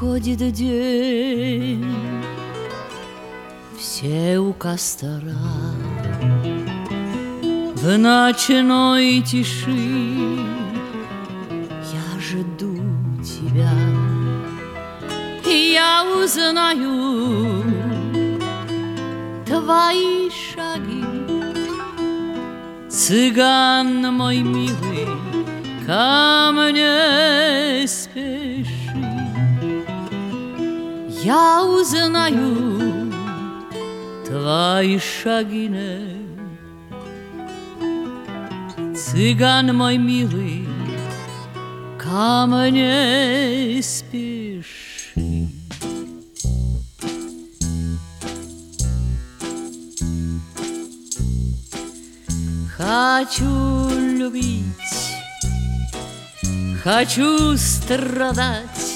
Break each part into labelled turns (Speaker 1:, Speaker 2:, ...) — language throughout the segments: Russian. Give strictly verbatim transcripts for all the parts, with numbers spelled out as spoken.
Speaker 1: Приходит день, все у костра, в ночной тиши я жду тебя, и я узнаю твои шаги. Цыган мой милый, ко мне спеши, я узнаю твои шаги. Цыган мой милый, ко мне спеши. Хочу любить, хочу страдать,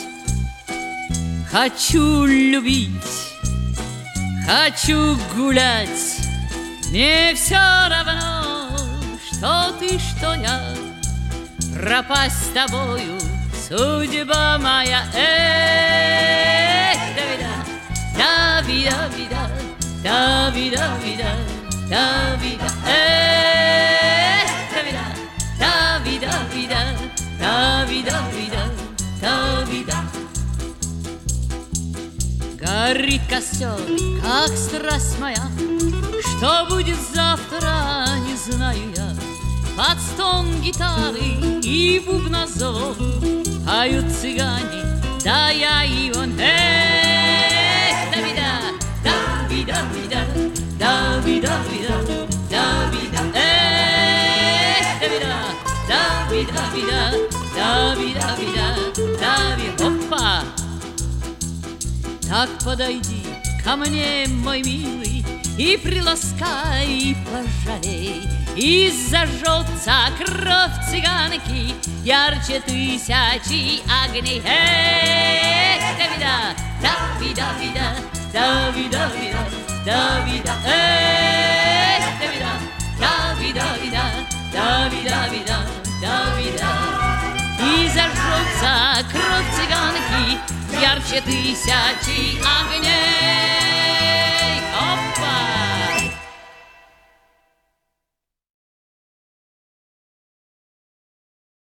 Speaker 1: хочу любить, хочу гулять. Мне все равно, что ты, что я, пропасть с тобою судьба моя. Эх, да вида, вида, да вида, вида, да вида, эх, да вида, да вида, да вида, вида, да вида. Горит костер, как страсть моя. Что будет завтра, не знаю я. Под стон гитары и бубна зов поют цыгане, да я и он. Эх, да вида, да вида, вида, да вида, вида, да вида, эх, да вида, да вида, вида, да вида, вида, да вида. Опа! Так подойди ко мне, мой милый, и приласкай, и пожалей. И зажжется кровь цыганки ярче тысячи огней. Эх, да вида, да вида, вида, да вида, вида, да вида, эх, да вида, да вида, вида, да вида, вида, да вида. И зажжется кровь цыганки ярче тысячи огней.